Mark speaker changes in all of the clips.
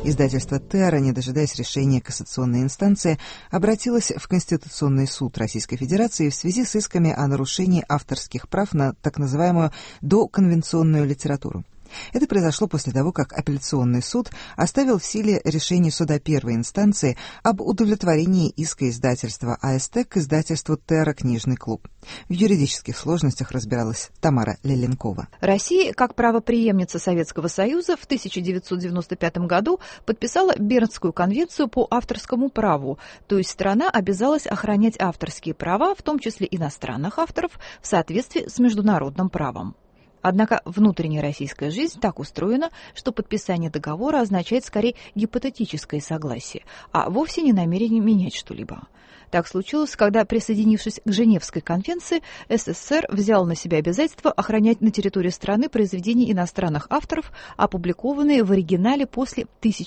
Speaker 1: Издательство «Терра», не дожидаясь решения кассационной инстанции, обратилось в Конституционный суд Российской Федерации в связи с исками о нарушении авторских прав на так называемую доконвенционную литературу. Это произошло после того, как апелляционный суд оставил в силе решение суда первой инстанции об удовлетворении иска издательства АСТ к издательству «Терра. Книжный клуб». В юридических сложностях разбиралась Тамара Леленкова.
Speaker 2: Россия, как правопреемница Советского Союза, в 1995 году подписала Бернскую конвенцию по авторскому праву, то есть страна обязалась охранять авторские права, в том числе иностранных авторов, в соответствии с международным правом. Однако внутренняя российская жизнь так устроена, что подписание договора означает скорее гипотетическое согласие, а вовсе не намерение менять что-либо. Так случилось, когда, присоединившись к Женевской конвенции, СССР взял на себя обязательство охранять на территории страны произведения иностранных авторов, опубликованные в оригинале после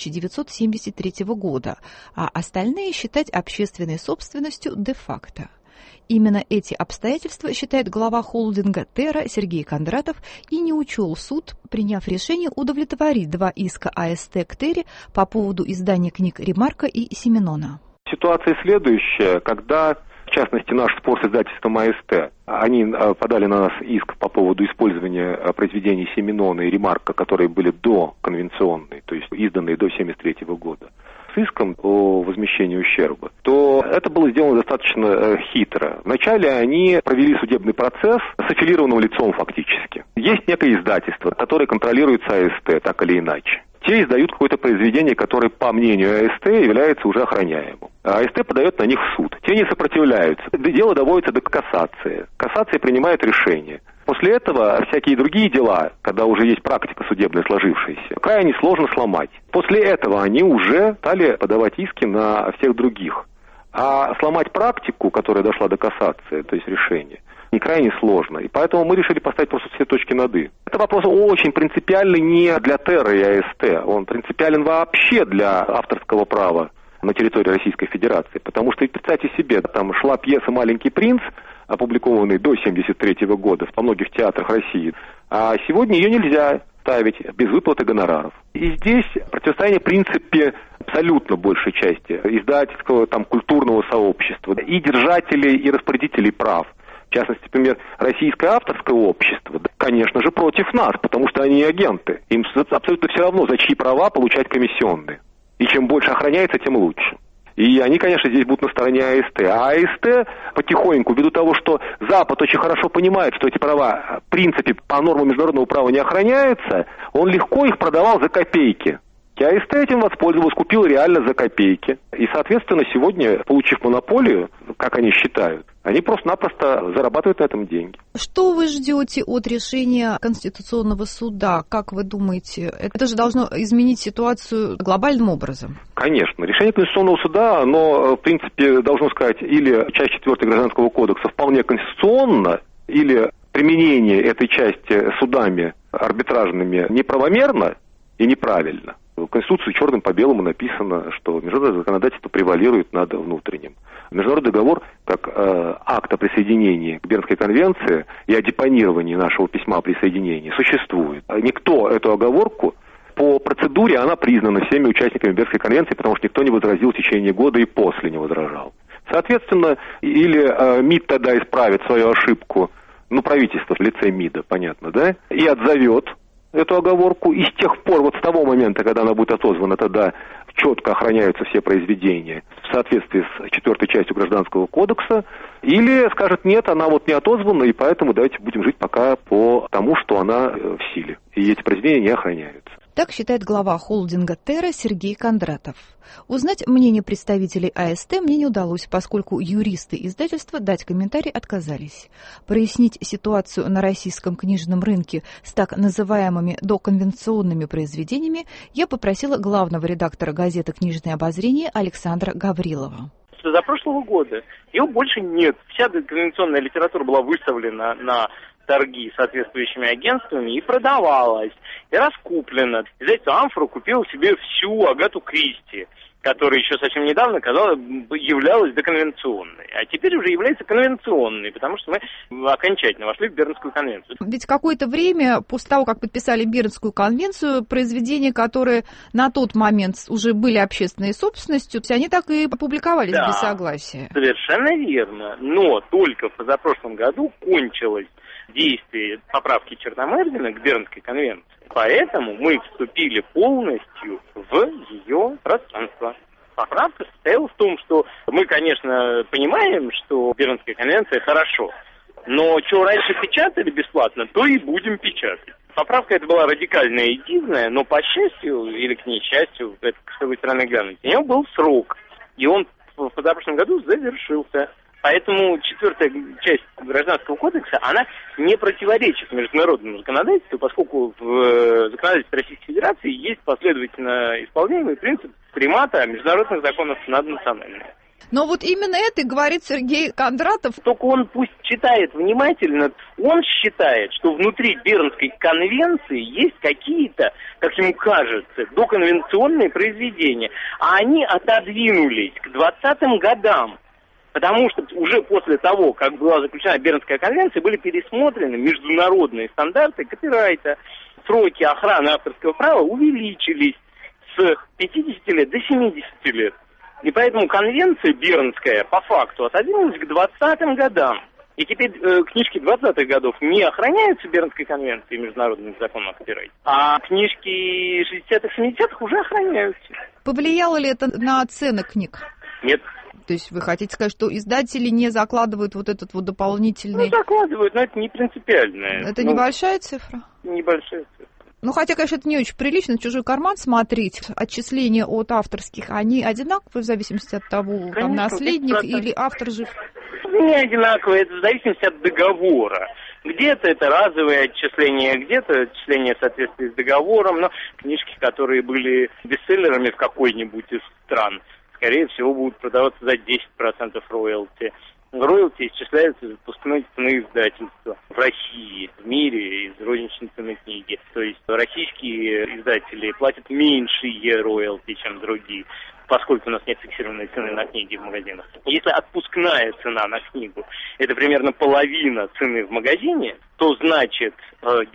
Speaker 2: 1973 года, а остальные считать общественной собственностью де-факто. Именно эти обстоятельства, считает глава холдинга «Терра» Сергей Кондратов, и не учел суд, приняв решение удовлетворить два иска АСТ к «Терре» по поводу издания книг Ремарка и Сименона.
Speaker 3: Ситуация следующая, когда, в частности, наш спор с издательством АСТ, они подали на нас иск по поводу использования произведений Сименона и Ремарка, которые были доконвенционные, то есть изданные до 1973 года, с иском о возмещении ущерба, то это было сделано достаточно хитро. Вначале они провели судебный процесс с аффилированным лицом фактически. Есть некое издательство, которое контролируется АСТ, так или иначе. Те издают какое-то произведение, которое, по мнению АСТ, является уже охраняемым. А АСТ подает на них в суд. Те не сопротивляются. Дело доводится до кассации. Кассация принимает решение. После этого всякие другие дела, когда уже есть практика судебная сложившаяся, крайне сложно сломать. После этого они уже стали подавать иски на всех других. А сломать практику, которая дошла до кассации, то есть решения, не крайне сложно. И поэтому мы решили поставить просто все точки над «и». Это вопрос очень принципиальный не для «Терры» и АСТ. Он принципиален вообще для авторского права на территории Российской Федерации. Потому что, представьте себе, там шла пьеса «Маленький принц», опубликованная до 1973 года во многих театрах России. А сегодня ее нельзя ставить без выплаты гонораров. И здесь противостояние в принципе абсолютно большей части издательского, там, культурного сообщества и держателей и распорядителей прав. В частности, например, Российское авторское общество, конечно же, против нас, потому что они агенты. Им абсолютно все равно, за чьи права получать комиссионные. И чем больше охраняется, тем лучше. И они, конечно, здесь будут на стороне АСТ. А АСТ потихоньку, ввиду того, что Запад очень хорошо понимает, что эти права, в принципе, по нормам международного права не охраняются, он легко их продавал за копейки. И АСТ этим воспользовался, купил реально за копейки. И, соответственно, сегодня, получив монополию, как они считают, они просто-напросто зарабатывают на этом деньги.
Speaker 2: Что вы ждете от решения Конституционного суда? Как вы думаете, это же должно изменить ситуацию глобальным образом?
Speaker 3: Конечно. Решение Конституционного суда, оно, в принципе, должно сказать, или часть 4 Гражданского кодекса вполне конституционна, или применение этой части судами арбитражными неправомерно и неправильно. В Конституции черным по белому написано, что международное законодательство превалирует над внутренним. Международный договор, как акт о присоединении к Бернской конвенции и о депонировании нашего письма о присоединении, существует. Никто эту оговорку, по процедуре она признана всеми участниками Бернской конвенции, потому что никто не возразил в течение года и после не возражал. Соответственно, или МИД тогда исправит свою ошибку, правительство в лице МИДа, понятно, да, и отзовет эту оговорку, и с тех пор, вот с того момента, когда она будет отозвана, тогда четко охраняются все произведения в соответствии с 4 частью Гражданского кодекса, или скажет, нет, она вот не отозвана, и поэтому давайте будем жить пока по тому, что она в силе, и эти произведения не охраняются.
Speaker 2: Так считает глава холдинга «Терра» Сергей Кондратов. Узнать мнение представителей АСТ мне не удалось, поскольку юристы издательства дать комментарий отказались. Прояснить ситуацию на российском книжном рынке с так называемыми доконвенционными произведениями я попросила главного редактора газеты «Книжное обозрение» Александра Гаврилова.
Speaker 4: За прошлого года ее больше нет. Вся доконвенционная литература была выставлена на торги соответствующими агентствами и продавалась, и раскуплена. Издательство «Амфора» купило себе всю Агату Кристи. которая еще совсем недавно, казалось, являлась доконвенционной, а теперь уже является конвенционной, потому что мы окончательно вошли в Бернскую конвенцию.
Speaker 2: Ведь какое-то время, после того, как подписали Бернскую конвенцию, произведения, которые на тот момент уже были общественной собственностью, они так и опубликовались без согласия.
Speaker 4: Совершенно верно, но только в позапрошлом году кончилось действие поправки Черномырдина к Бернской конвенции. Поэтому мы вступили полностью в ее пространство. Поправка состояла в том, что мы, конечно, понимаем, что Бернская конвенция хорошо, но что раньше печатали бесплатно, то и будем печатать. Поправка эта была радикальная и дивная, но по счастью или к несчастью, это с какой стороны глянуть, у него был срок, и он в позапрошлом году завершился. Поэтому 4-я часть Гражданского кодекса, она не противоречит международному законодательству, поскольку в законодательстве Российской Федерации есть последовательно исполняемый принцип примата международных законов над национальными.
Speaker 2: Но вот именно это и говорит Сергей Кондратов.
Speaker 4: Только он пусть читает внимательно, он считает, что внутри Бернской конвенции есть какие-то, как ему кажется, доконвенционные произведения, а они отодвинулись к 20-м годам. Потому что уже после того, как была заключена Бернская конвенция, были пересмотрены международные стандарты копирайта. Сроки охраны авторского права увеличились с 50 лет до 70 лет. И поэтому конвенция Бернская по факту отодвинулась к 20-м годам. И теперь книжки 20-х годов не охраняются Бернской конвенцией и международным законом о копирайте, а книжки 60-х, 70-х уже охраняются.
Speaker 2: Повлияло ли это на цены книг?
Speaker 4: Нет.
Speaker 2: То есть вы хотите сказать, что издатели не закладывают вот этот вот дополнительный...
Speaker 4: Ну, закладывают, но это не принципиально.
Speaker 2: Это небольшая цифра?
Speaker 4: Небольшая цифра.
Speaker 2: Ну, хотя, конечно, это не очень прилично, в чужой карман смотреть. Отчисления от авторских, они одинаковые в зависимости от того, конечно, там, наследник или автор жив?
Speaker 4: Не одинаковые, это в зависимости от договора. Где-то это разовые отчисления, где-то отчисления в соответствии с договором, но книжки, которые были бестселлерами в какой-нибудь из стран, скорее всего, будут продаваться за 10% роялти. Роялти исчисляются из выпускной цены издательства в России, в мире, из розничной цены книги. То есть российские издатели платят меньшие роялти, чем другие, поскольку у нас нет фиксированной цены на книги в магазинах. Если отпускная цена на книгу – это примерно половина цены в магазине, то значит 10%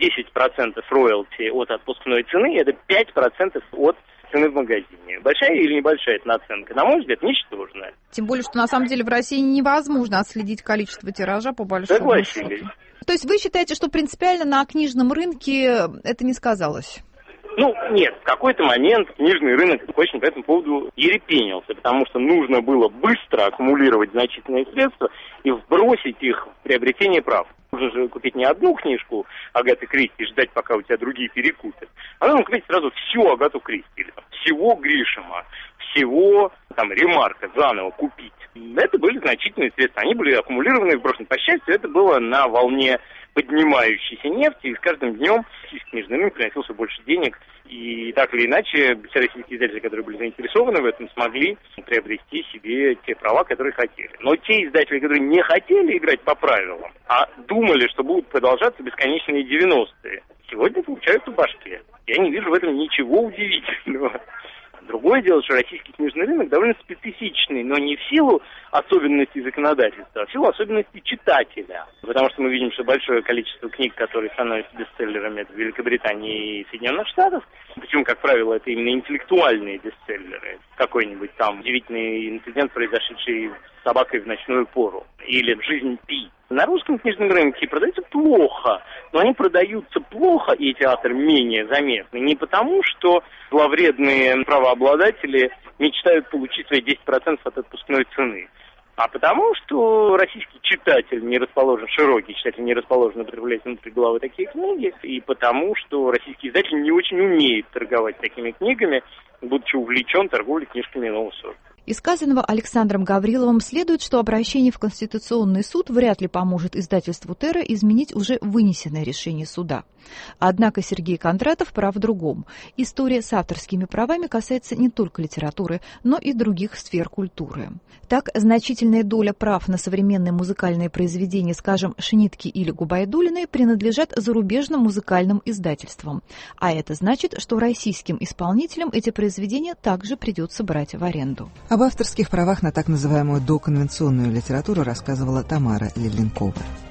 Speaker 4: роялти от отпускной цены – это 5% от цены в магазине. Большая или небольшая эта наценка? На мой взгляд, ничтожная.
Speaker 2: Тем более, что на самом деле в России невозможно отследить количество тиража по большому счету. То есть вы считаете, что принципиально на книжном рынке это не сказалось?
Speaker 4: Ну, нет, в какой-то момент книжный рынок очень по этому поводу ерепенился, потому что нужно было быстро аккумулировать значительные средства и вбросить их в приобретение прав. Нужно же купить не одну книжку Агаты Кристи и ждать, пока у тебя другие перекупят. А нужно купить сразу всю Агату Кристи, или всего Гришема, всего там Ремарка заново купить. Это были значительные средства, они были аккумулированы и вброшены. По счастью, это было на волне поднимающейся нефти, и с каждым днем книжный рынок приносил все больше денег. И так или иначе, все российские издатели, которые были заинтересованы в этом, смогли приобрести себе те права, которые хотели. Но те издатели, которые не хотели играть по правилам, а думали, что будут продолжаться бесконечные 90-е, сегодня получают в башке. Я не вижу в этом ничего удивительного. Другое дело, что российский книжный рынок довольно специфичный, но не в силу особенностей законодательства, а в силу особенностей читателя. Потому что мы видим, что большое количество книг, которые становятся бестселлерами, это в Великобритании и Соединенных Штатах. Причем, как правило, это именно интеллектуальные бестселлеры. Какой-нибудь там удивительный инцидент, произошедший с собакой в ночную пору. Или «Жизнь Пи». На русском книжном рынке продаются плохо, но они продаются плохо, и эти авторы менее заметны, не потому, что зловредные правообладатели мечтают получить свои 10% от отпускной цены, а потому, что российский читатель не расположен, широкий читатель не расположен употреблять внутри головы такие книги, и потому, что российский издатель не очень умеет торговать такими книгами, будучи увлечен торговлей книжками нового сорта.
Speaker 2: Из сказанного Александром Гавриловым следует, что обращение в Конституционный суд вряд ли поможет издательству «Терра» изменить уже вынесенное решение суда. Однако Сергей Кондратов прав в другом. История с авторскими правами касается не только литературы, но и других сфер культуры. Так, значительная доля прав на современные музыкальные произведения, скажем, Шнитке или Губайдулиной, принадлежат зарубежным музыкальным издательствам. А это значит, что российским исполнителям эти произведения также придется брать в аренду.
Speaker 1: Об авторских правах на так называемую доконвенционную литературу рассказывала Тамара Ледленкова.